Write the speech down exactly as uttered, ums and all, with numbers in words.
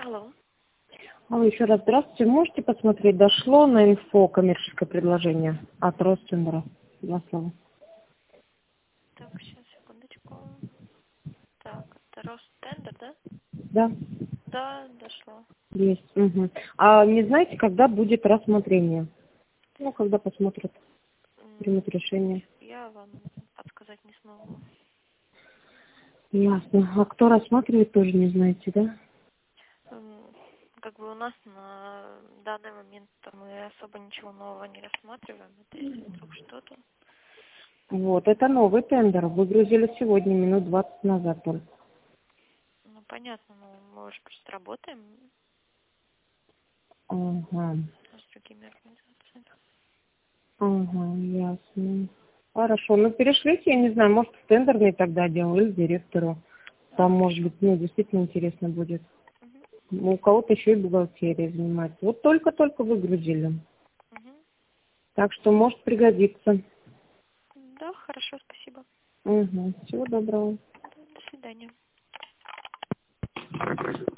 Алло. Алло, еще раз здравствуйте. Можете посмотреть, дошло на инфо коммерческое предложение от Ростендера? Два слова. Так, сейчас, секундочку. Так, это Ростендер, да? Да, Да, дошло. есть. Угу. А не знаете, когда будет рассмотрение? Ну, когда посмотрят, примут решение. Я вам подсказать не смогу. Ясно. А кто рассматривает, тоже не знаете, да? М, Как бы у нас на данный момент мы особо ничего нового не рассматриваем. Это если вдруг что-то. Вот, это новый тендер. Выгрузили сегодня, минут двадцать назад только. Ну, понятно, ну, мы уже просто работаем Ага, с другими организациями. ага, ясно. Хорошо, ну перешлите, я не знаю, может в тендерный тогда отдел или директору. Там, может быть, мне действительно интересно будет. Мгм, Ну, у кого-то еще и бухгалтерия занимается. Вот только-только выгрузили. мгм. Так что может пригодиться. Да, хорошо, спасибо. Угу. Всего доброго. До свидания.